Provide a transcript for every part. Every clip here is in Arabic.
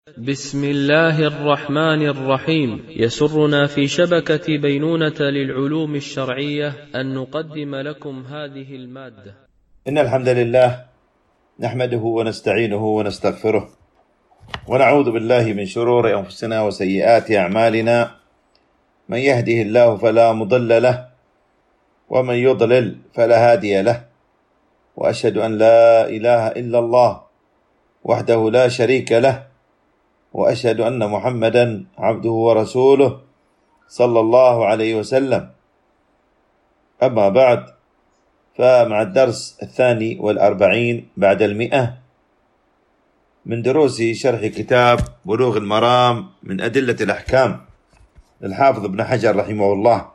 بسم الله الرحمن الرحيم. يسرنا في شبكة بينونة للعلوم الشرعية أن نقدم لكم هذه المادة. إن الحمد لله نحمده ونستعينه ونستغفره ونعوذ بالله من شرور أنفسنا وسيئات أعمالنا، من يهده الله فلا مضل له ومن يضلل فلا هادي له، وأشهد أن لا إله إلا الله وحده لا شريك له، وأشهد أن محمدا عبده ورسوله صلى الله عليه وسلم. أما بعد، فمع الدرس 42 بعد 100 من دروس شرح كتاب بلوغ المرام من أدلة الأحكام للحافظ ابن حجر رحمه الله،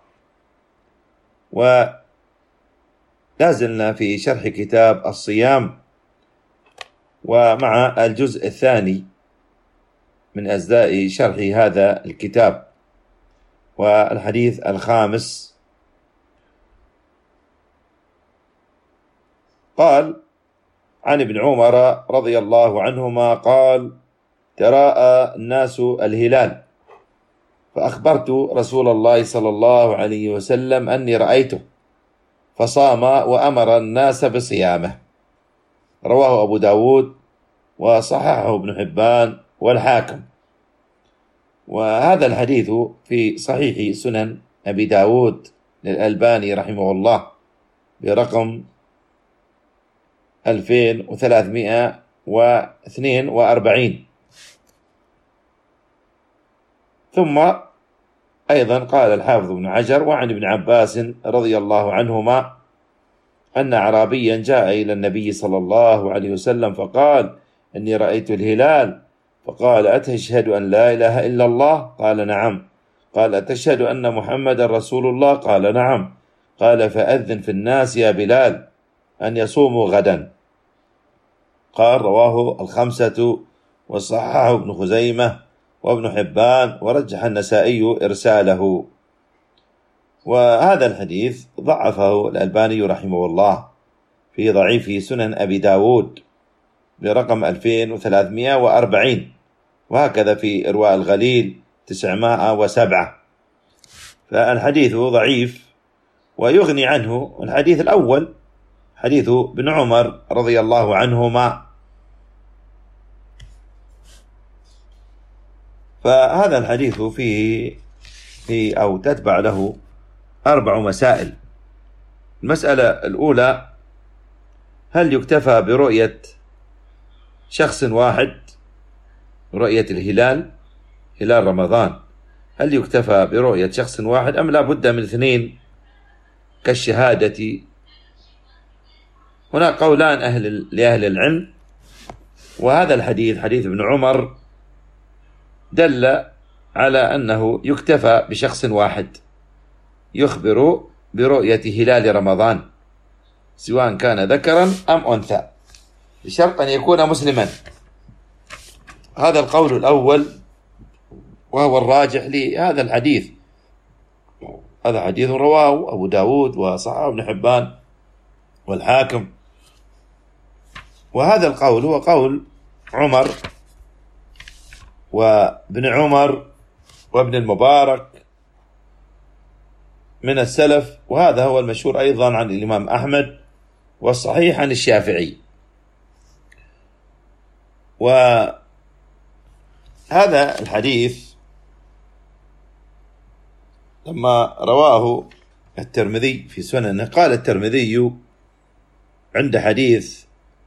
ولازلنا في شرح كتاب الصيام، ومع الجزء الثاني من أجزاء شرح هذا الكتاب، والحديث الخامس. قال عن ابن عمر رضي الله عنهما قال: تراءى الناس الهلال فأخبرت رسول الله صلى الله عليه وسلم أني رأيته فصام وأمر الناس بصيامه. رواه أبو داود وصححه ابن حبان والحاكم. وهذا الحديث في صحيح سنن أبي داود للألباني رحمه الله برقم 2342. ثم أيضا قال الحافظ ابن حجر: وعن ابن عباس رضي الله عنهما أن أعرابيا جاء إلى النبي صلى الله عليه وسلم فقال: إني رأيت الهلال. فقال: أتشهد أن لا إله إلا الله؟ قال: نعم. قال: أتشهد أن محمد رسول الله؟ قال: نعم. قال: فأذن في الناس يا بلال أن يصوموا غدا. قال: رواه الخمسة وصححه ابن خزيمة وابن حبان، ورجح النسائي إرساله. وهذا الحديث ضعفه الألباني رحمه الله في ضعيف سنن أبي داود برقم 2340، وهكذا في إرواء الغليل 907. فالحديث ضعيف، ويغني عنه الحديث الأول حديث ابن عمر رضي الله عنهما. فهذا الحديث فيه أو تتبع له 4 مسائل. المسألة الأولى: هل يكتفى برؤية شخص واحد، رؤية الهلال هلال رمضان، هل يكتفى برؤية شخص واحد أم لا بد من 2 كالشهادة؟ هناك قولان لأهل العلم، وهذا الحديث حديث ابن عمر دل على أنه يكتفى بشخص واحد يخبر برؤية هلال رمضان، سواء كان ذكرا أم أنثى، بشرط أن يكون مسلما. هذا القول الأول، وهو الراجح لهذا الحديث. هذا حديث رواه أبو داود وصححه ابن حبان والحاكم. وهذا القول هو قول عمر وابن عمر وابن المبارك من السلف، وهذا هو المشهور أيضا عن الإمام أحمد، والصحيح عن الشافعي. وهذا الحديث لما رواه الترمذي في سننه، قال الترمذي عند حديث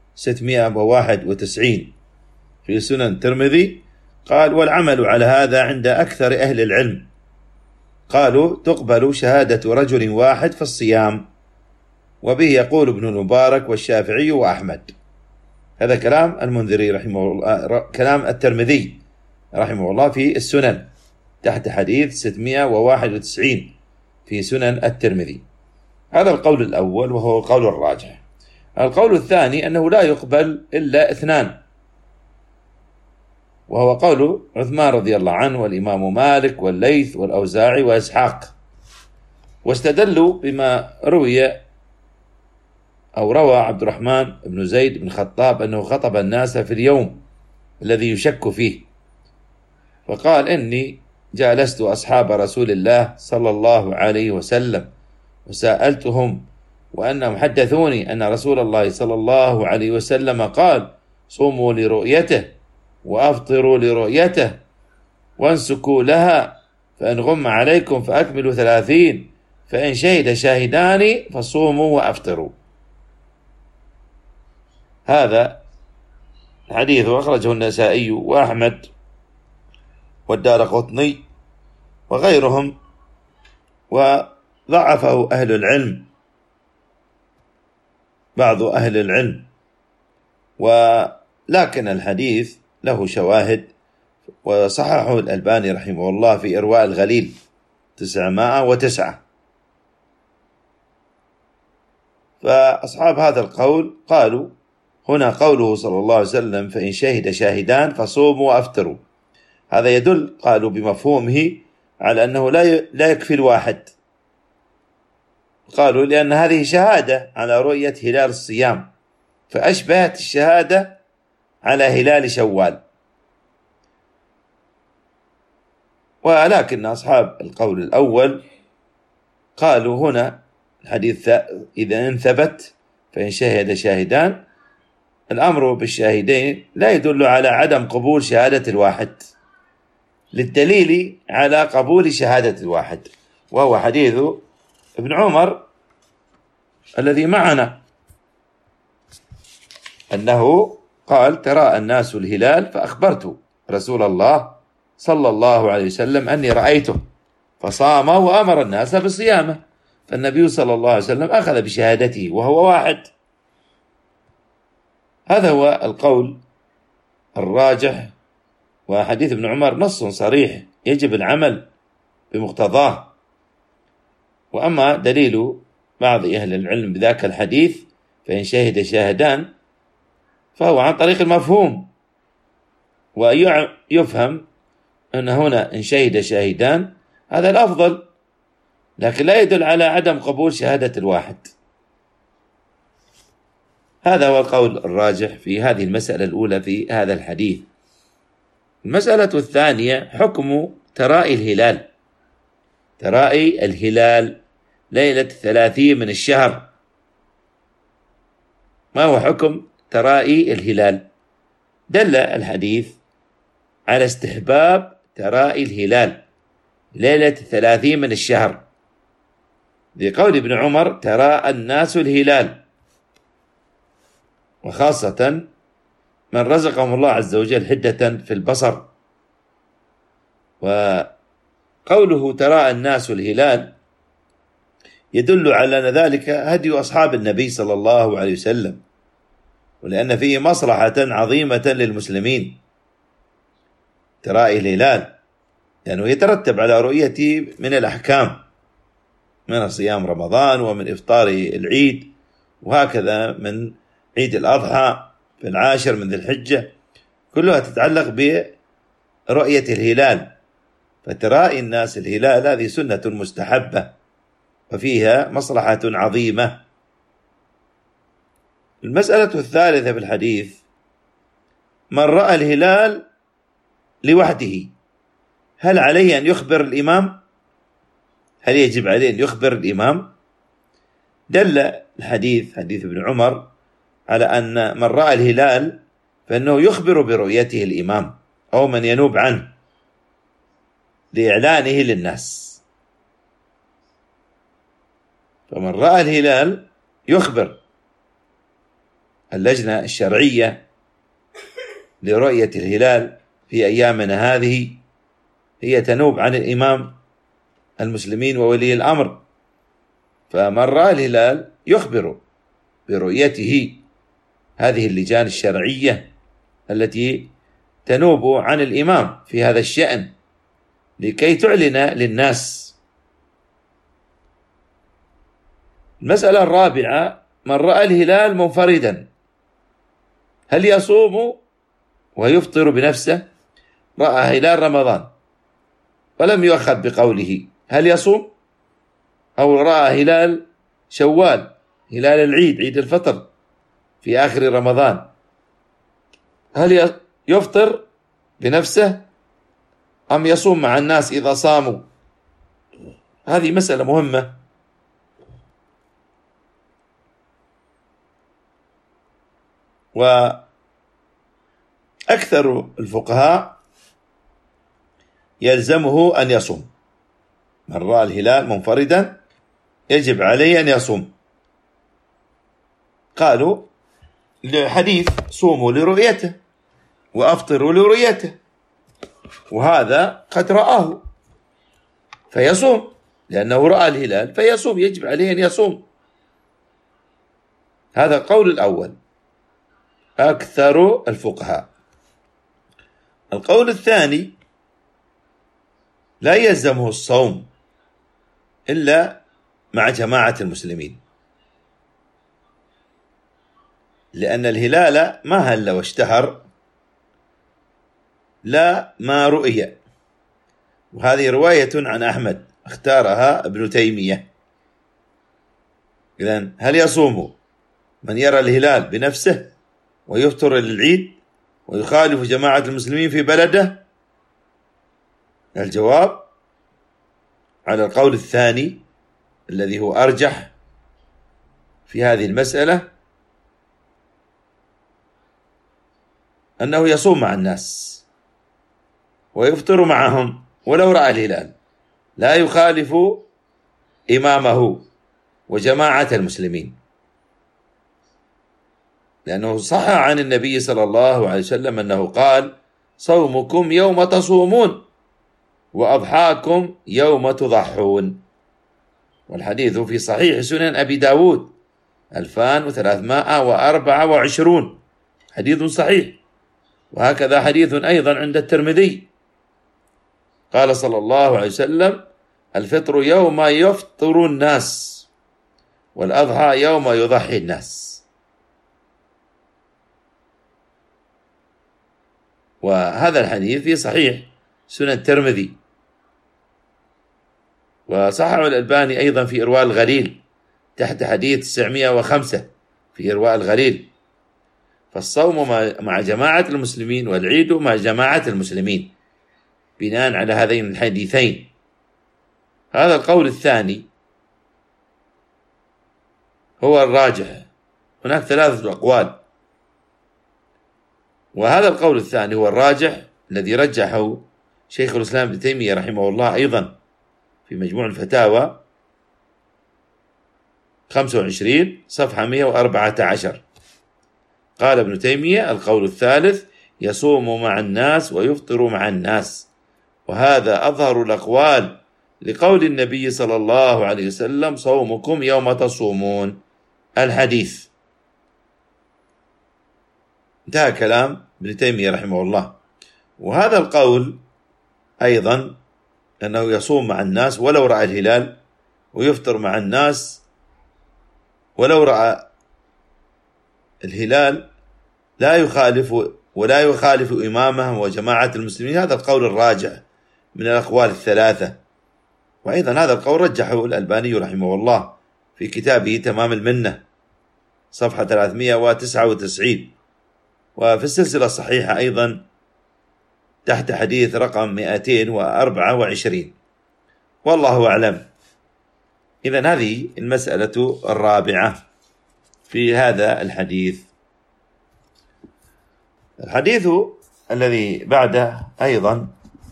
691 في سنن الترمذي، قال: والعمل على هذا عند أكثر أهل العلم، قالوا: تقبل شهادة رجل واحد في الصيام، وبه يقول ابن المبارك والشافعي وأحمد. هذا كلام المنذري رحمه الله، كلام الترمذي رحمه الله في السنن تحت حديث 691 في سنن الترمذي. هذا القول الأول، وهو القول الراجح. القول الثاني أنه لا يقبل إلا 2، وهو قول عثمان رضي الله عنه والإمام مالك والليث والأوزاعي وإسحاق، واستدلوا بما روى عبد الرحمن بن زيد بن خطاب أنه خطب الناس في اليوم الذي يشك فيه، فقال: إني جالست أصحاب رسول الله صلى الله عليه وسلم وسألتهم وأنهم حدثوني أن رسول الله صلى الله عليه وسلم قال: صوموا لرؤيته وأفطروا لرؤيته وانسكوا لها، فإن غم عليكم فأكملوا 30، فإن شهد شاهدان فصوموا وأفطروا. هذا الحديث أخرجه النسائي وأحمد والدارقطني وغيرهم، وضعفه أهل العلم، بعض أهل العلم، ولكن الحديث له شواهد، وصححه الألباني رحمه الله في إرواء الغليل 909. فأصحاب هذا القول قالوا هنا قوله صلى الله عليه وسلم: فإن شهد شاهدان فصوموا وأفطروا، هذا يدل قالوا بمفهومه على أنه لا يكفي الواحد، قالوا لأن هذه شهادة على رؤية هلال الصيام، فأشبهت الشهادة على هلال شوال. ولكن أصحاب القول الأول قالوا هنا الحديث إذا انثبت فإن شهد شاهدان، الأمر بالشاهدين لا يدل على عدم قبول شهادة الواحد، للدليل على قبول شهادة الواحد، وهو حديث ابن عمر الذي معنا، أنه قال: تراءى الناس الهلال فأخبرت رسول الله صلى الله عليه وسلم أني رأيته فصام وأمر الناس بصيامه، فالنبي صلى الله عليه وسلم أخذ بشهادته وهو واحد. هذا هو القول الراجح، وحديث ابن عمر نص صريح يجب العمل بمقتضاه. وأما دليل بعض أهل العلم بذاك الحديث فإن شهد شاهدان فهو عن طريق المفهوم، ويفهم أن هنا إن شهد شاهدان هذا الأفضل، لكن لا يدل على عدم قبول شهادة الواحد. هذا هو القول الراجح في هذه المسألة الأولى في هذا الحديث. المسألة الثانية حكم ترائي الهلال. ترائي الهلال ليلة 30 من الشهر، ما هو حكم ترائي الهلال؟ دل الحديث على استحباب ترائي الهلال ليلة 30 من الشهر، لقول ابن عمر: تراءى الناس الهلال، وخاصة من رزقهم الله عز وجل حدة في البصر. وقوله تراءى الناس الهلال يدل على أن ذلك هدي أصحاب النبي صلى الله عليه وسلم، ولأن فيه مصلحة عظيمة للمسلمين ترائي الهلال، لأنه يترتب على رؤيته من الأحكام، من صيام رمضان ومن إفطار العيد، وهكذا من عيد الأضحى في 10 من ذي الحجة، كلها تتعلق برؤية الهلال. فترائي الناس الهلال هذه سنة مستحبة وفيها مصلحة عظيمة. المسألة الثالثة في الحديث: من رأى الهلال لوحده هل عليه أن يخبر الإمام؟ هل يجب عليه أن يخبر الإمام؟ دل الحديث حديث ابن عمر على أن من رأى الهلال فإنه يخبر برؤيته الإمام أو من ينوب عنه لإعلانه للناس. فمن رأى الهلال يخبر اللجنة الشرعية لرؤية الهلال في أيامنا هذه، هي تنوب عن الإمام المسلمين وولي الأمر، فمن رأى الهلال يخبر برؤيته هذه اللجان الشرعية التي تنوب عن الإمام في هذا الشأن لكي تعلن للناس. المسألة الرابعة: من رأى الهلال منفردا هل يصوم ويفطر بنفسه؟ رأى هلال رمضان ولم يؤخذ بقوله، هل يصوم؟ أو رأى هلال شوال، هلال العيد، عيد الفطر في آخر رمضان، هل يفطر بنفسه أم يصوم مع الناس إذا صاموا؟ هذه مسألة مهمة، وأكثر الفقهاء يلزمه أن يصوم. من رأى الهلال منفردا يجب عليه أن يصوم. قالوا لحديث صوموا لرؤيته وأفطروا لرؤيته، وهذا قد رآه فيصوم، لأنه رأى الهلال فيصوم، يجب عليه أن يصوم. هذا القول الأول أكثر الفقهاء. القول الثاني لا يلزمه الصوم إلا مع جماعة المسلمين، لأن الهلال ما هل واشتهر لا ما رؤية، وهذه رواية عن أحمد اختارها ابن تيمية. إذن هل يصوم من يرى الهلال بنفسه ويفطر للعيد ويخالف جماعة المسلمين في بلده؟ الجواب على القول الثاني الذي هو أرجح في هذه المسألة، أنه يصوم مع الناس ويفطر معهم ولو رأى الهلال، لا يخالف إمامه وجماعة المسلمين، لأنه صح عن النبي صلى الله عليه وسلم أنه قال: صومكم يوم تصومون وأضحاكم يوم تضحون. والحديث في صحيح سنن أبي داود 2324، حديث صحيح. وهكذا حديث أيضا عند الترمذي، قال صلى الله عليه وسلم: الفطر يوم يفطر الناس والأضحى يوم يضحي الناس. وهذا الحديث في صحيح سنن الترمذي، وصححه الألباني أيضا في إرواء الغليل تحت حديث 905 في إرواء الغليل. فالصوم مع جماعة المسلمين والعيد مع جماعة المسلمين بناء على هذين الحديثين. هذا القول الثاني هو الراجح. هناك 3 أقوال، وهذا القول الثاني هو الراجح الذي رجحه شيخ الإسلام ابن تيمية رحمه الله أيضا في مجموع الفتاوى 25 صفحة 114. قال ابن تيمية: القول الثالث يصوم مع الناس ويفطر مع الناس، وهذا أظهر الأقوال لقول النبي صلى الله عليه وسلم: صومكم يوم تصومون، الحديث. انتهى كلام ابن تيمية رحمه الله. وهذا القول أيضا أنه يصوم مع الناس ولو رأى الهلال، ويفطر مع الناس ولو رأى الهلال، ولا يخالف إمامهم وجماعة المسلمين. هذا القول الراجع من الأقوال 3. وأيضا هذا القول رجحه الألباني رحمه الله في كتابه تمام المنة صفحة 399، وفي السلسلة الصحيحة أيضا تحت حديث رقم 224. والله أعلم. إذن هذه المسألة الرابعة في هذا الحديث. الحديث الذي بعده أيضا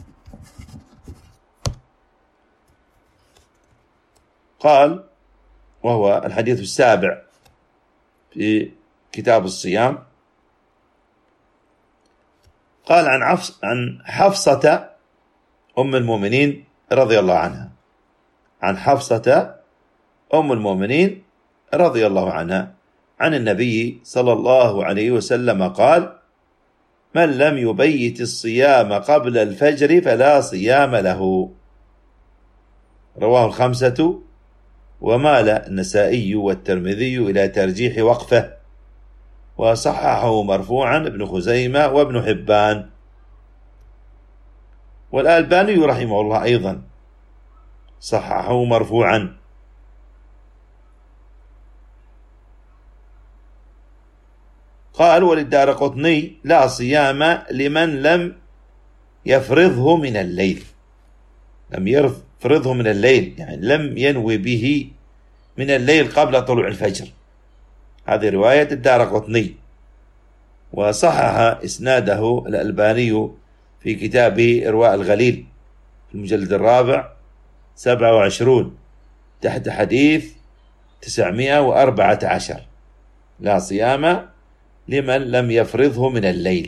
قال، وهو الحديث السابع في كتاب الصيام، قال عن حفصة أم المؤمنين رضي الله عنها، عن حفصة أم المؤمنين رضي الله عنها عن النبي صلى الله عليه وسلم قال: من لم يبيت الصيام قبل الفجر فلا صيام له. رواه 5، ومال النسائي والترمذي إلى ترجيح وقفه، وصححه مرفوعا ابن خزيمة وابن حبان، والألباني رحمه الله أيضا صححه مرفوعا. قال: وللدارقطني: لا صيام لمن لم يفرضه من الليل، لم يفرضه من الليل يعني لم ينوي به من الليل قبل طلوع الفجر. هذه رواية الدارقطني، وصحح إسناده الألباني في كتابه إرواء الغليل في المجلد الرابع 27 تحت حديث 914: لا صيام لمن لم يفرضه من الليل.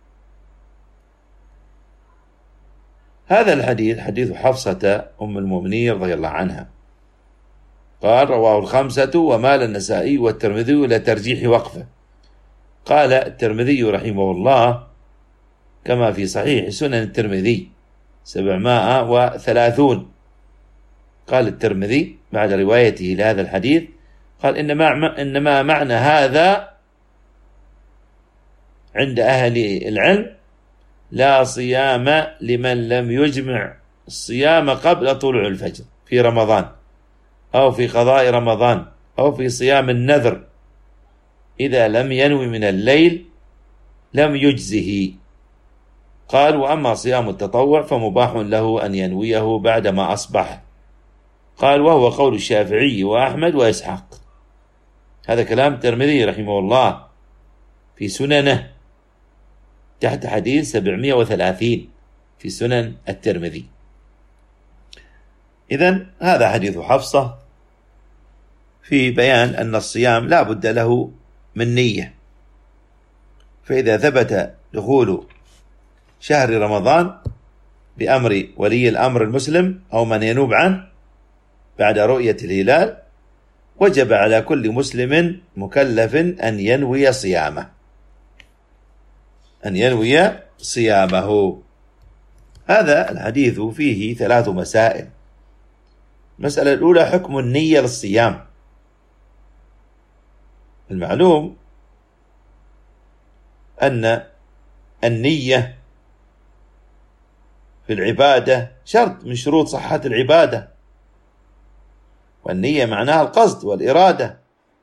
هذا الحديث حديث حفصة أم المؤمنين رضي الله عنها، قال: رواه الخمسة ومال النسائي والترمذي إلى ترجيح وقفه. قال الترمذي رحمه الله كما في صحيح سنن الترمذي 730. قال الترمذي بعد روايته لهذا الحديث، قال: إنما معنى هذا عند أهل العلم لا صيام لمن لم يجمع الصيام قبل طلوع الفجر في رمضان، أو في قضاء رمضان، أو في صيام النذر، إذا لم ينوي من الليل لم يجزه. قال: وأما صيام التطوع فمباح له أن ينويه بعدما أصبح. قال: وهو قول الشافعي وأحمد وإسحاق. هذا كلام الترمذي رحمه الله في سننه تحت حديث 730 في سنن الترمذي. إذن هذا حديث حفصة في بيان أن الصيام لا بد له من نية، فإذا ثبت دخول شهر رمضان بأمر ولي الأمر المسلم أو من ينوب عنه بعد رؤية الهلال، وجب على كل مسلم مكلف أن ينوي صيامه. هذا الحديث فيه 3 مسائل. المسألة الأولى: حكم النية للصيام. المعلوم أن النية في العبادة شرط من شروط صحة العبادة، والنية معناها القصد والإرادة.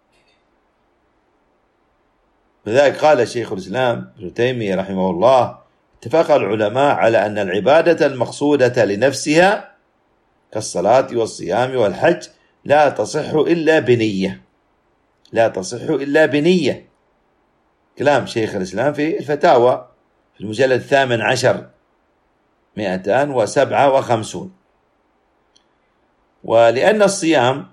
لذلك قال شيخ الإسلام ابن تيمية رحمه الله: اتفق العلماء على أن العبادة المقصودة لنفسها كالصلاة والصيام والحج لا تصح إلا بنية. كلام شيخ الإسلام في الفتاوى في المجلد 18 257. ولأن الصيام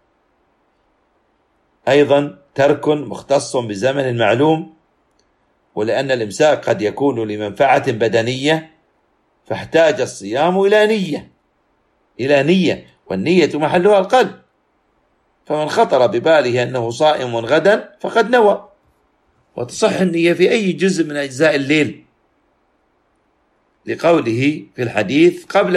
أيضا ترك مختص بزمن معلوم، ولأن الإمساك قد يكون لمنفعة بدنية، فاحتاج الصيام إلى نية، والنية محلها القلب، فمن خطر بباله أنه صائم غدا فقد نوى. وتصح النية في أي جزء من أجزاء الليل، لقوله في الحديث قبل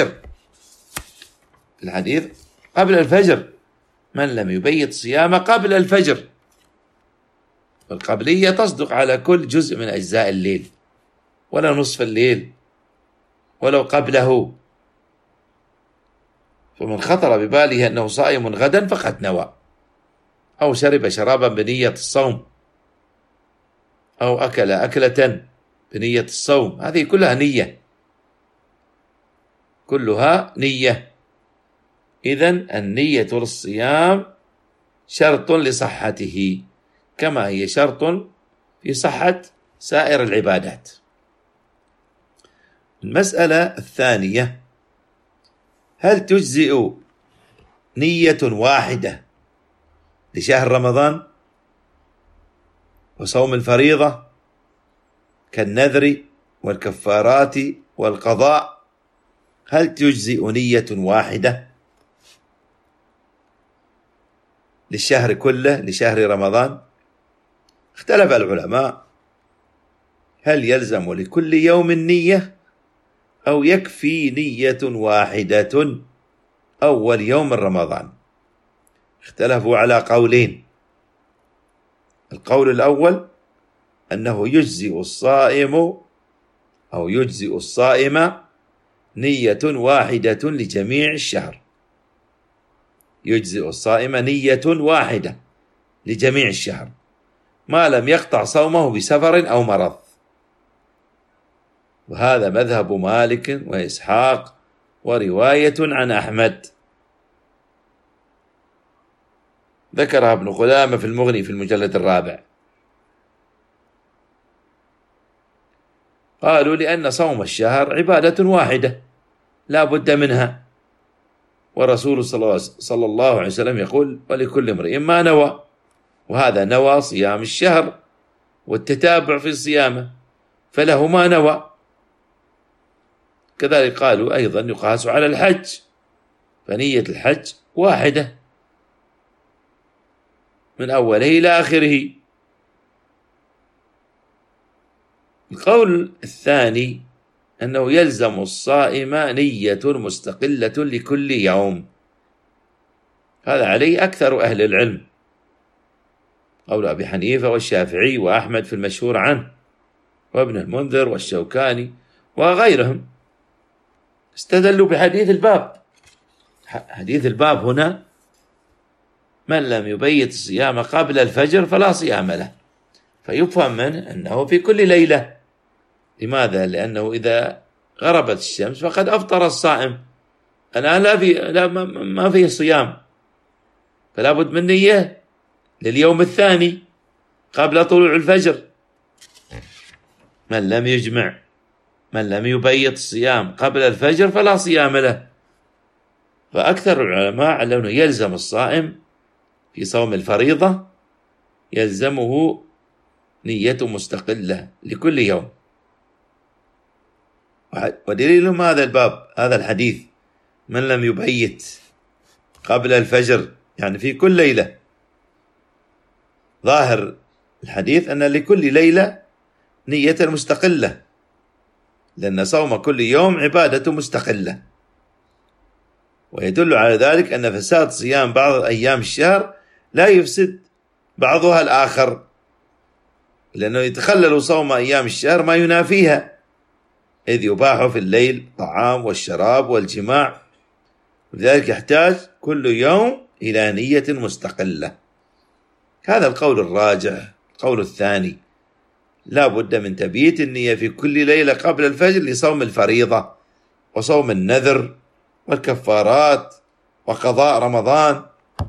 الفجر: من لم يبيت صيام قبل الفجر. والقبلية تصدق على كل جزء من أجزاء الليل، ولا نصف الليل ولو قبله. فمن خطر بباله أنه صائم غدا فقد نوى، أو شرب شرابا بنية الصوم، أو أكل أكلة بنية الصوم. هذه كلها نية. إذن النية للصيام شرط لصحته، كما هي شرط في صحة سائر العبادات. المسألة الثانية: هل تجزئ نية واحدة لشهر رمضان وصوم الفريضة كالنذر والكفارات والقضاء؟ هل تجزئ نية واحدة للشهر كله، لشهر رمضان؟ اختلف العلماء: هل يلزم لكل يوم نية، أو يكفي نية واحدة أول يوم من رمضان؟ اختلفوا على قولين. القول الأول أنه يجزئ الصائم نية واحدة لجميع الشهر، يجزئ الصائم نية واحدة لجميع الشهر ما لم يقطع صومه بسفر أو مرض. وهذا مذهب مالك وإسحاق ورواية عن أحمد. ذكرها ابن قدامة في المغني في المجلد 4. قالوا لأن صوم الشهر عبادة واحدة لا بد منها، ورسول صلى الله عليه وسلم يقول: ولكل امرئ ما نوى، وهذا نوى صيام الشهر والتتابع في صيامه فله ما نوى. كذلك قالوا أيضا يقاس على الحج، فنية الحج واحدة من أوله إلى آخره. القول الثاني أنه يلزم الصائم نية مستقلة لكل يوم، هذا عليه أكثر أهل العلم، قول أبي حنيفة والشافعي وأحمد في المشهور عنه، وابن المنذر والشوكاني وغيرهم، استدلوا بحديث الباب. حديث الباب هنا: من لم يبيت الصيام قبل الفجر فلا صيام له، فيفهم منه أنه في كل ليلة. لماذا؟ لأنه إذا غربت الشمس فقد أفطر الصائم، الآن ما فيه صيام، فلا بد من نية لليوم الثاني قبل طلوع الفجر. من لم يجمع، من لم يبيت الصيام قبل الفجر فلا صيام له. فأكثر العلماء على أنه يلزم الصائم في صوم الفريضة، يلزمه نية مستقلة لكل يوم. ودليلهم هذا الباب، هذا الحديث: من لم يبيت قبل الفجر، يعني في كل ليلة. ظاهر الحديث أن لكل ليلة نية مستقلة، لأن صوم كل يوم عبادة مستقلة. ويدل على ذلك أن فساد صيام بعض أيام الشهر لا يفسد بعضها الآخر، لأنه يتخلل صوم أيام الشهر ما ينافيها، إذ يباح في الليل الطعام والشراب والجماع، لذلك يحتاج كل يوم إلى نية مستقلة. هذا القول الراجح. القول الثاني: لا بد من تبييت النية في كل ليلة قبل الفجر لصوم الفريضة وصوم النذر والكفارات وقضاء رمضان.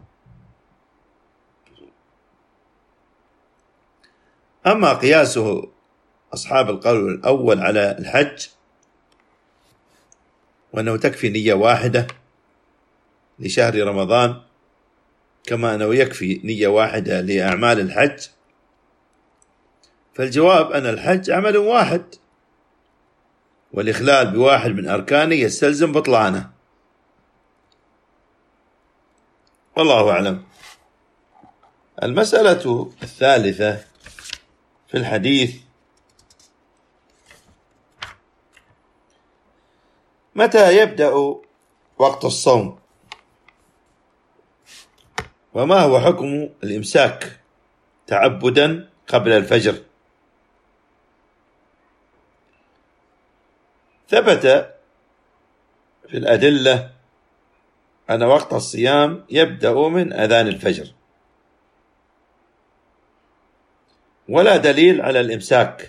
أما قياسه أصحاب القول الأول على الحج، وأنه تكفي نية واحدة لشهر رمضان كما أنه يكفي نية واحدة لأعمال الحج، فالجواب أن الحج عمل واحد، والإخلال بواحد من أركانه يستلزم بطلانه. والله أعلم. المسألة الثالثة في الحديث: متى يبدأ وقت الصوم؟ وما هو حكم الإمساك تعبدا قبل الفجر؟ ثبت في الأدلة أن وقت الصيام يبدأ من أذان الفجر، ولا دليل على الإمساك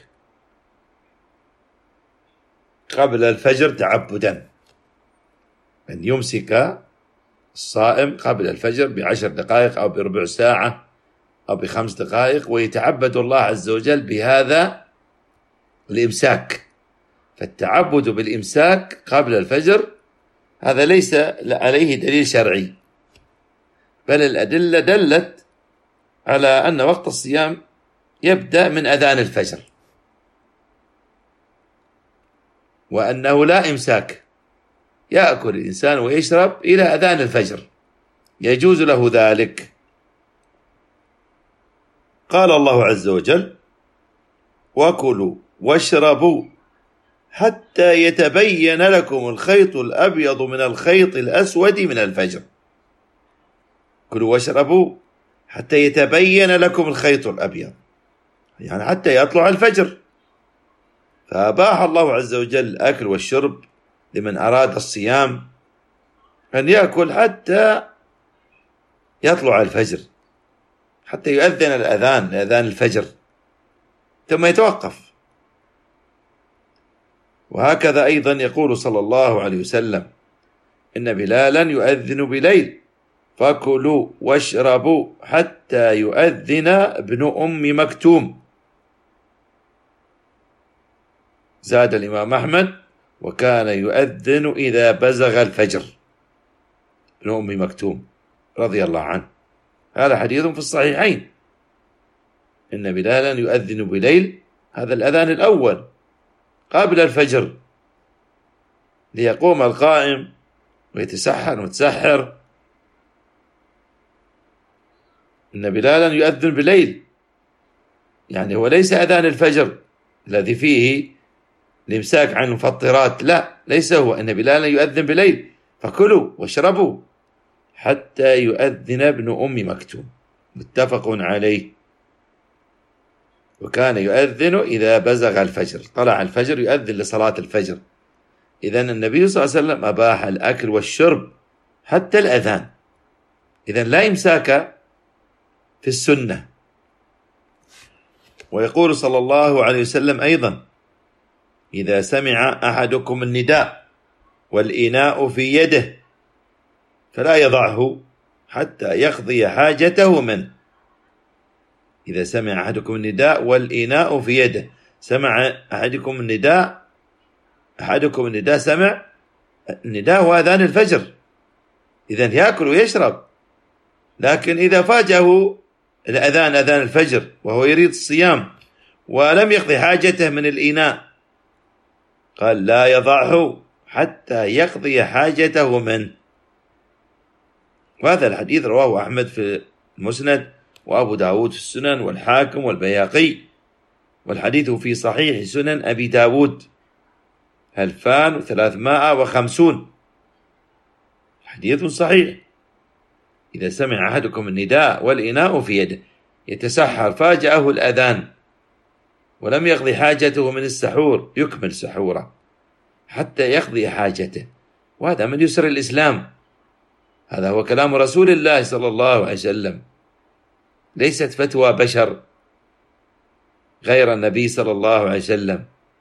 قبل الفجر تعبدا، أن يمسك الصائم قبل الفجر ب10 دقائق أو بربع ساعة أو ب5 دقائق ويتعبد الله عز وجل بهذا الإمساك. فالتعبد بالإمساك قبل الفجر هذا ليس عليه دليل شرعي، بل الأدلة دلت على أن وقت الصيام يبدأ من أذان الفجر، وأنه لا إمساك، يأكل الإنسان ويشرب إلى أذان الفجر، يجوز له ذلك. قال الله عز وجل: وكلوا واشربوا حتى يتبين لكم الخيط الأبيض من الخيط الأسود من الفجر. كلوا واشربوا حتى يتبين لكم الخيط الأبيض، يعني حتى يطلع الفجر. فأباح الله عز وجل الأكل والشرب لمن أراد الصيام، أن يأكل حتى يطلع الفجر، حتى يؤذن الأذان لأذان الفجر ثم يتوقف. وهكذا أيضا يقول صلى الله عليه وسلم: إن بلالا يؤذن بليل فكلوا واشربوا حتى يؤذن ابن أم مكتوم. زاد الإمام أحمد: وكان يؤذن إذا بزغ الفجر، ابن أم مكتوم رضي الله عنه. هذا حديث في الصحيحين: إن بلالا يؤذن بليل، هذا الأذان الأول قبل الفجر، ليقوم القائم ويتسحر ويتسحر. إن بلالا يؤذن بليل، يعني هو ليس أذان الفجر الذي فيه الإمساك عن المفطرات، لا، ليس هو. إن بلالا يؤذن بليل فكلوا واشربوا حتى يؤذن ابن أم مكتوم، متفق عليه. وكان يؤذن إذا بزغ الفجر، طلع الفجر يؤذن لصلاة الفجر. إذن النبي صلى الله عليه وسلم أباح الأكل والشرب حتى الأذان، إذن لا إمساك في السنة. ويقول صلى الله عليه وسلم أيضا: إذا سمع أحدكم النداء والإناء في يده فلا يضعه حتى يقضي حاجته منه. إذا سمع أحدكم النداء والإناء في يده، سمع أحدكم النداء، سمع النداء وأذان الفجر، إذن يأكل ويشرب. لكن إذا فاجأه الأذان، أذان الفجر، وهو يريد الصيام ولم يقضي حاجته من الإناء، قال: لا يضعه حتى يقضي حاجته منه. وهذا الحديث رواه أحمد في المسند، وأبو داود في السنن، والحاكم والبياقي، والحديث في صحيح سنن أبي داود 2350، حديث صحيح. إذا سمع أحدكم النداء والإناء في يده، يتسحر فاجأه الأذان ولم يقضي حاجته من السحور، يكمل سحوره حتى يقضي حاجته. وهذا من يسر الإسلام، هذا هو كلام رسول الله صلى الله عليه وسلم، ليست فتوى بشر غير النبي صلى الله عليه وسلم.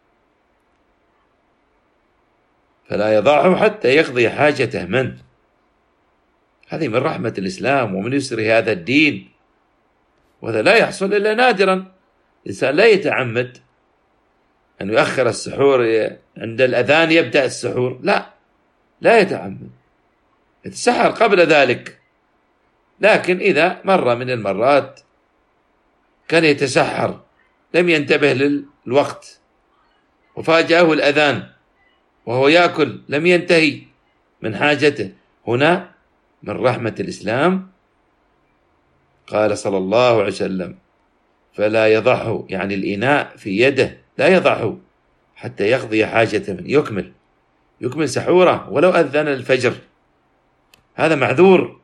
فلا يضعه حتى يقضي حاجته منه. هذه من رحمة الإسلام ومن يسر هذا الدين، وهذا لا يحصل إلا نادرا. الإنسان لا يتعمد أن يؤخر السحور عند الأذان يبدأ السحور، لا يتعمد، يتسحر قبل ذلك. لكن إذا مرة من المرات كان يتسحر، لم ينتبه للوقت، وفاجأه الأذان وهو يأكل، لم ينتهي من حاجته، هنا من رحمة الإسلام قال صلى الله عليه وسلم: فلا يضعه، يعني الإناء في يده لا يضعه حتى يقضي حاجته منه، يكمل سحوره ولو أذن الفجر. هذا معذور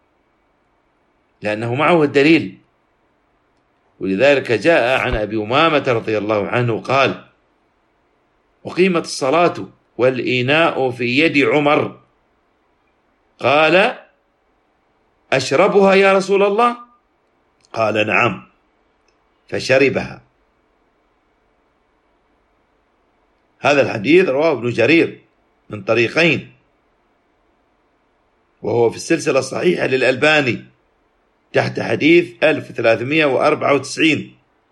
لأنه معه الدليل. ولذلك جاء عن أبي أمامة رضي الله عنه قال: أقيمت الصلاة والإناء في يد عمر، قال: أشربها يا رسول الله؟ قال: نعم، فشربها. هذا الحديث رواه ابن جرير من طريقين، وهو في السلسلة الصحيحة للألباني تحت حديث 1394.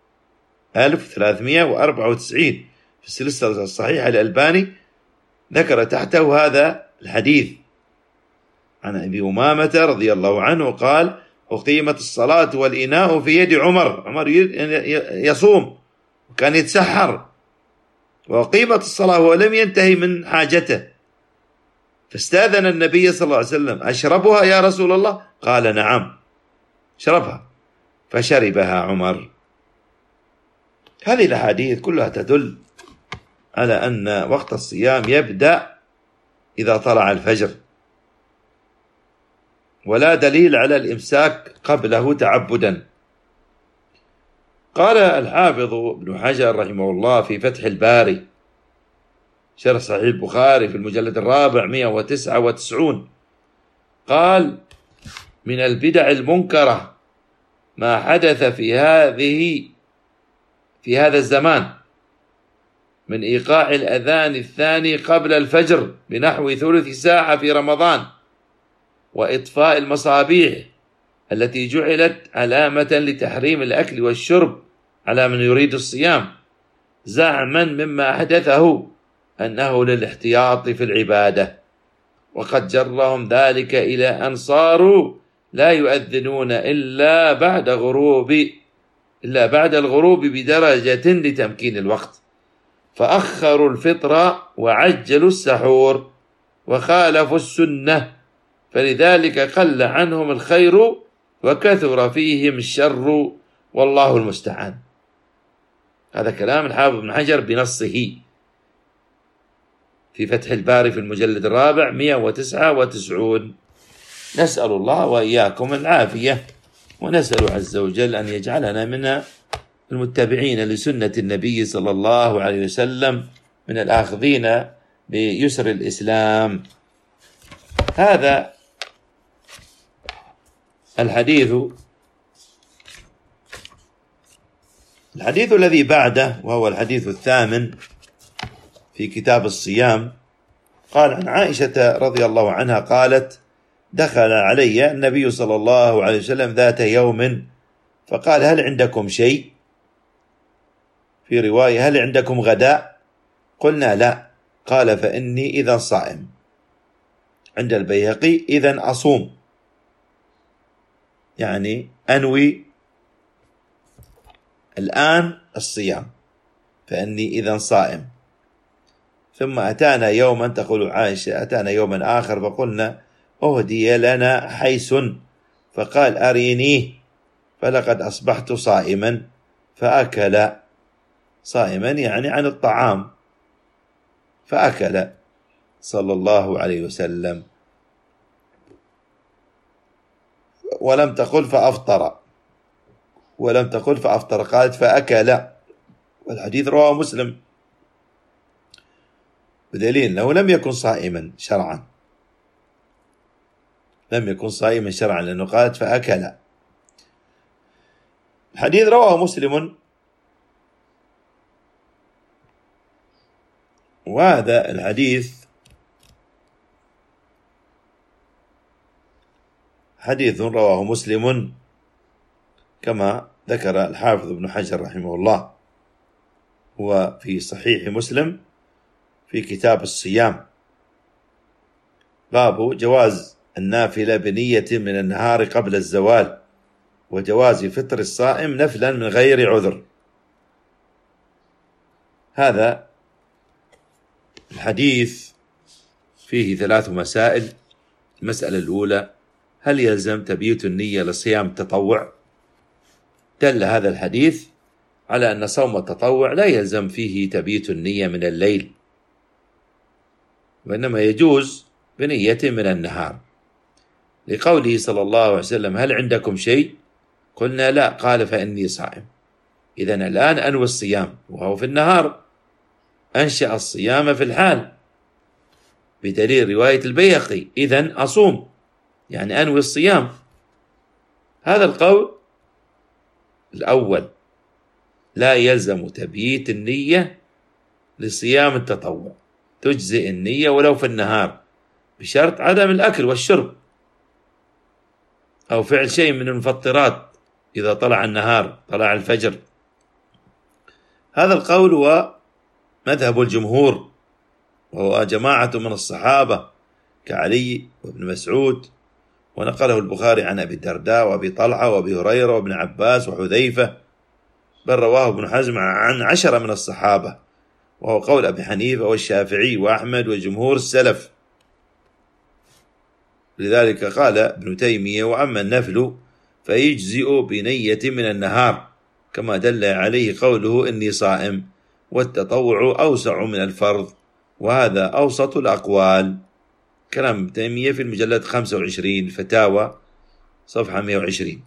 1394 في السلسلة الصحيحة للألباني ذكر تحته هذا الحديث عن أبي أمامة رضي الله عنه قال: أقيمت الصلاة والإناء في يد عمر يصوم وكان يتسحر، وأقيمت الصلاة ولم ينتهي من حاجته، فاستأذن النبي صلى الله عليه وسلم: أشربها يا رسول الله؟ قال: نعم، شربها، فشربها عمر. هذه الأحاديث كلها تدل على أن وقت الصيام يبدأ إذا طلع الفجر، ولا دليل على الإمساك قبله تعبدا. قال الحافظ ابن حجر رحمه الله في فتح الباري شرح صحيح البخاري في المجلد 499 قال: من البدع المنكرة ما حدث في هذا الزمان من إيقاع الأذان الثاني قبل الفجر بنحو ثلث ساعة في رمضان، وإطفاء المصابيح التي جعلت علامة لتحريم الأكل والشرب على من يريد الصيام، زعما مما أحدثه أنه للاحتياط في العبادة، وقد جرهم ذلك إلى أن صاروا لا يؤذنون إلا بعد الغروب بدرجة لتمكين الوقت، فأخروا الفطر وعجلوا السحور وخالفوا السنة، فلذلك قل عنهم الخير وكثر فيهم الشر، والله المستعان. هذا كلام الحافظ بن حجر بنصه في فتح الباري في المجلد الرابع 199. نسأل الله وإياكم العافية، ونسأل عز وجل أن يجعلنا من المتبعين لسنة النبي صلى الله عليه وسلم، من الآخذين بيسر الإسلام. هذا الحديث الذي بعده، وهو الحديث الثامن في كتاب الصيام، قال عن عائشة رضي الله عنها قالت: دخل علي النبي صلى الله عليه وسلم ذات يوم فقال: هل عندكم شيء؟ في رواية: هل عندكم غداء؟ قلنا: لا. قال: فإني إذا صائم. عند البيهقي: إذا أصوم، يعني أنوي الآن الصيام، فإني إذا صائم. ثم أتانا يوما، تقول عائشة: أتانا يوما آخر فقلنا: أهدي لنا حيس، فقال: أرينيه، فلقد أصبحت صائما، فأكل. صائما يعني عن الطعام، فأكل صلى الله عليه وسلم. ولم تقل فأفطر، قالت فأكل، والحديث رواه مسلم، بدليل أنه لم يكن صائما شرعا، لأنه قالت فأكل. الحديث رواه مسلم، وهذا الحديث حديث رواه مسلم كما ذكر الحافظ ابن حجر رحمه الله، هو في صحيح مسلم في كتاب الصيام، باب جواز النافلة بنية من النهار قبل الزوال، وجواز فطر الصائم نفلا من غير عذر. هذا الحديث فيه 3 مسائل. المسألة الأولى: هل يلزم تبييت النية لصيام التطوع؟ دل هذا الحديث على أن صوم التطوع لا يلزم فيه تبييت النية من الليل، وإنما يجوز بنية من النهار، لقوله صلى الله عليه وسلم: هل عندكم شيء؟ قلنا: لا. قال: فإني صائم. إذن الآن أنوي الصيام، وهو في النهار، أنشأ الصيام في الحال، بدليل رواية البيهقي: إذن أصوم، يعني أنوي الصيام. هذا القول الأول: لا يلزم تبييت النية لصيام التطوع، تجزئ النية ولو في النهار، بشرط عدم الأكل والشرب أو فعل شيء من المفطرات إذا طلع النهار، طلع الفجر. هذا القول هو مذهب الجمهور، وهو جماعة من الصحابة كعلي وابن مسعود، ونقله البخاري عن أبي الدرداء وأبي طلحة وأبي هريرة وابن عباس وحذيفة، بل رواه ابن حزم عن 10 من الصحابة، وهو قول أبي حنيفة والشافعي وأحمد وجمهور السلف. لذلك قال ابن تيمية: وأما النفل فيجزئ بنية من النهار، كما دل عليه قوله: إني صائم، والتطوع أوسع من الفرض، وهذا أوسط الأقوال. كلام ابن تيمية في المجلد 25 الفتاوى صفحة 120.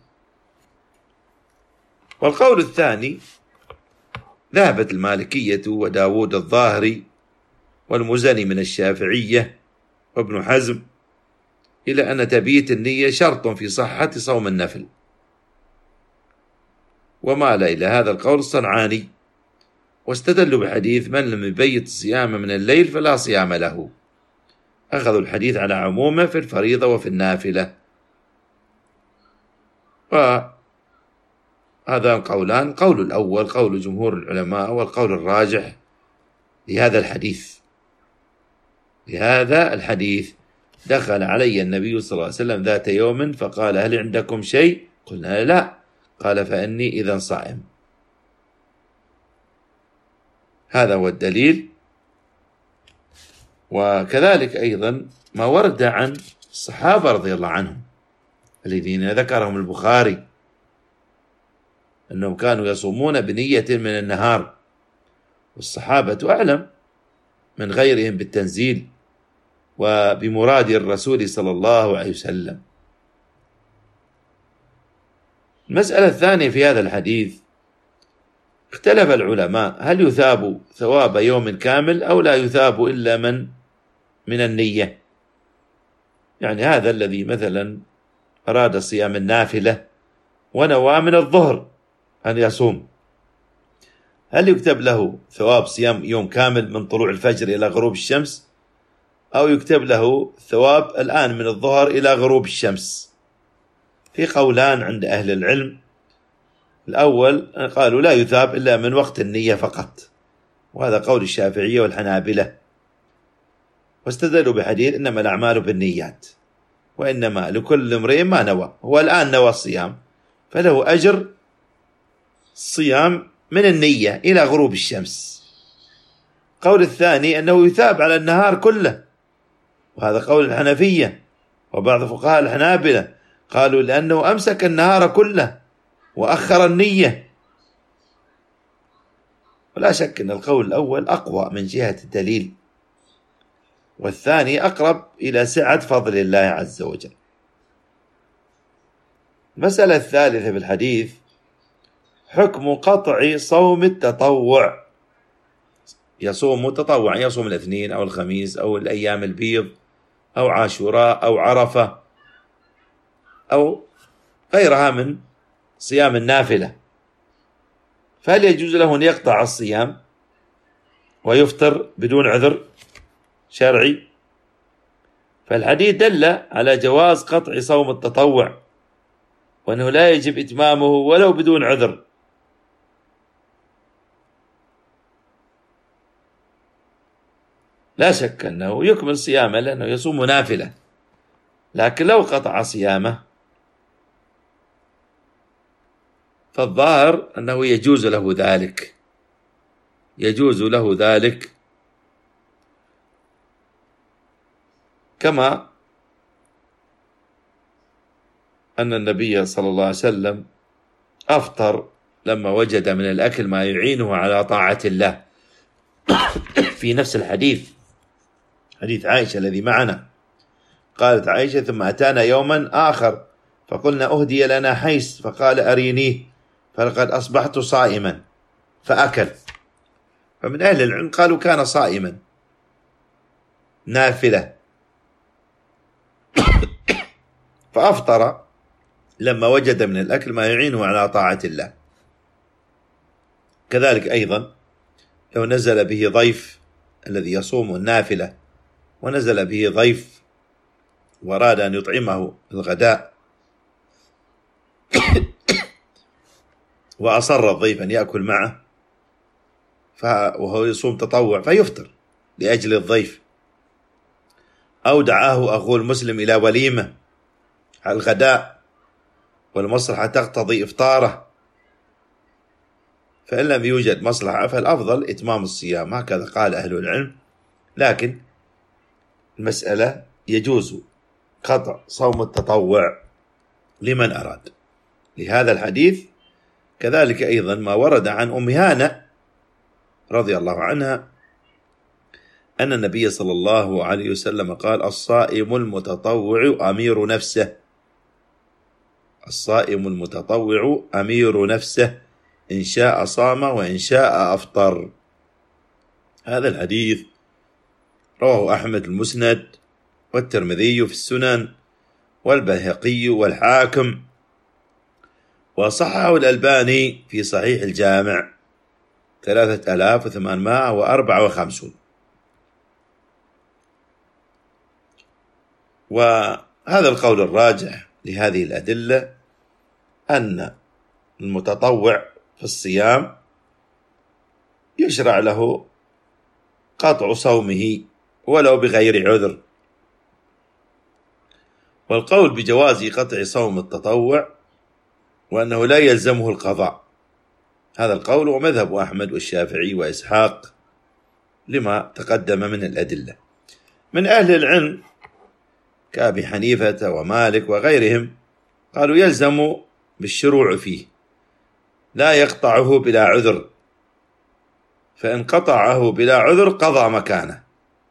والقول الثاني: ذهبت المالكية وداود الظاهري والمزني من الشافعية وابن حزم إلى أن تبييت النية شرط في صحة صوم النفل، ومال إلى هذا القول الصنعاني، واستدلوا بحديث من لم يبيت الصيام من الليل فلا صيام له، أخذوا الحديث على عمومه في الفريضة وفي النافلة. وهذا قولان، قول الأول قول جمهور العلماء، والقول الراجح لهذا الحديث دخل علي النبي صلى الله عليه وسلم ذات يوم فقال هل عندكم شيء؟ قلنا لا، قال فإني إذا صائم. هذا هو الدليل. وكذلك أيضا ما ورد عن الصحابة رضي الله عنهم الذين ذكرهم البخاري أنهم كانوا يصومون بنية من النهار، والصحابة أعلم من غيرهم بالتنزيل وبمراد الرسول صلى الله عليه وسلم. المسألة الثانية في هذا الحديث، اختلف العلماء هل يثاب ثواب يوم كامل أو لا يثاب إلا من النية. يعني هذا الذي مثلا أراد صيام النافلة ونوى من الظهر أن يصوم، هل يكتب له ثواب صيام يوم كامل من طلوع الفجر إلى غروب الشمس، أو يكتب له ثواب الآن من الظهر إلى غروب الشمس؟ في قولان عند أهل العلم. الأول قالوا لا يثاب إلا من وقت النية فقط، وهذا قول الشافعية والحنابلة، واستدلوا بحديث إنما الأعمال بالنيات وإنما لكل امرئ ما نوى. هو الآن نوى الصيام فله أجر الصيام من النية إلى غروب الشمس. قول الثاني أنه يثاب على النهار كله، وهذا قول الحنفية وبعض فقهاء الحنابلة، قالوا لأنه أمسك النهار كله وأخر النية. ولا شك أن القول الأول أقوى من جهة الدليل، والثاني أقرب إلى سعة فضل الله عز وجل. المسألة الثالثة في الحديث حكم قطع صوم التطوع. يصوم متطوع، يصوم الاثنين أو الخميس أو الأيام البيض أو عاشوراء أو عرفة أو غيرها من صيام النافلة، فهل يجوز له أن يقطع الصيام ويفطر بدون عذر شرعي؟ فالحديث دل على جواز قطع صوم التطوع، وأنه لا يجب إتمامه ولو بدون عذر. لا شك أنه يكمل صيامه لأنه يصوم نافلة، لكن لو قطع صيامه فالظاهر أنه يجوز له ذلك، كما أن النبي صلى الله عليه وسلم أفطر لما وجد من الأكل ما يعينه على طاعة الله. في نفس الحديث، حديث عائشة الذي معنا، قالت عائشة ثم أتانا يوما آخر فقلنا أهدي لنا حيس، فقال أرينيه فلقد أصبحت صائما فأكل. فمن أهل العلم قالوا كان صائما نافلة فأفطر لما وجد من الأكل ما يعينه على طاعة الله. كذلك أيضا لو نزل به ضيف، الذي يصوم النافلة ونزل به ضيف وأراد أن يطعمه الغداء وأصر الضيف أن يأكل معه وهو يصوم تطوع فيفطر لأجل الضيف، أو دعاه أخوه المسلم إلى وليمة على الغداء والمصلحة تقتضي إفطاره، فإن لم يوجد مصلحة فالأفضل إتمام الصيام، هكذا قال أهل العلم. لكن المسألة يجوز قطع صوم التطوع لمن أراد لهذا الحديث. كذلك أيضا ما ورد عن أم هانة رضي الله عنها أن النبي صلى الله عليه وسلم قال الصائم المتطوع أمير نفسه، الصائم المتطوع أمير نفسه، إن شاء صام وإن شاء أفطر. هذا الحديث رواه أحمد المسند والترمذي في السنن والبيهقي والحاكم، وصححه الألباني في صحيح الجامع. 3854. وهذا القول الراجح لهذه الأدلة أن المتطوع في الصيام يشرع له قطع صومه ولو بغير عذر، والقول بجواز قطع صوم التطوع وأنه لا يلزمه القضاء، هذا القول ومذهب أحمد والشافعي وإسحاق لما تقدم من الأدلة. من أهل العلم كأبي حنيفة ومالك وغيرهم قالوا يلزم بالشروع فيه، لا يقطعه بلا عذر، فإن قطعه بلا عذر قضى مكانه،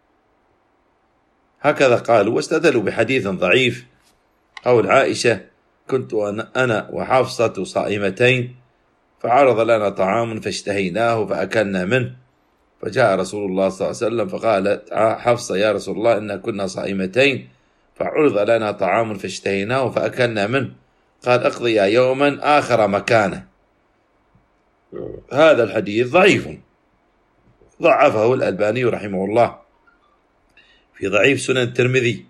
هكذا قالوا. واستدلوا بحديث ضعيف قول عائشة: كنت أنا وحفصة صائمتين فعرض لنا طعام فاشتهيناه فأكلنا منه، فجاء رسول الله صلى الله عليه وسلم فقالت حفصة: يا رسول الله إنا كنا صائمتين فعرض لنا طعام فاشتهيناه فأكلنا منه، قال: اقضي يوما آخر مكانه. هذا الحديث ضعيف، ضعفه الألباني رحمه الله في ضعيف سنن الترمذي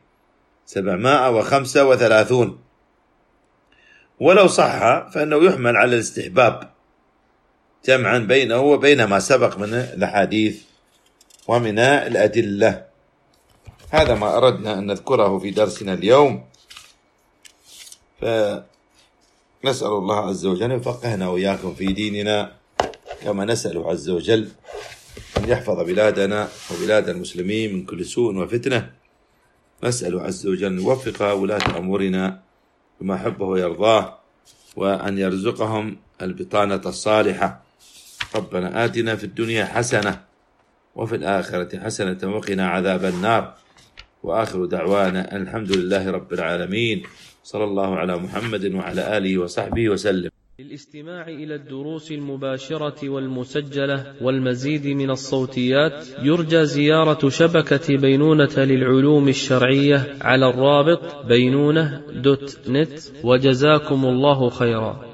735. ولو صح فإنه يحمل على الاستحباب جمعا بينه وبين ما سبق من الأحاديث ومن الأدلة. هذا ما أردنا أن نذكره في درسنا اليوم، فنسأل الله عز وجل أن يفقهنا وإياكم في ديننا، كما نسأل عز وجل أن يحفظ بلادنا وبلاد المسلمين من كل سوء وفتنة. نسأل عز وجل أن يوفق ولاة أمورنا بما يحبه ويرضاه، وأن يرزقهم البطانة الصالحة. ربنا آتنا في الدنيا حسنة وفي الآخرة حسنة وقنا عذاب النار. وآخر دعوانا الحمد لله رب العالمين، صلى الله على محمد وعلى آله وصحبه وسلم. للاستماع إلى الدروس المباشرة والمسجلة والمزيد من الصوتيات يرجى زيارة شبكة بينونة للعلوم الشرعية على الرابط بينونة.net، وجزاكم الله خيرا.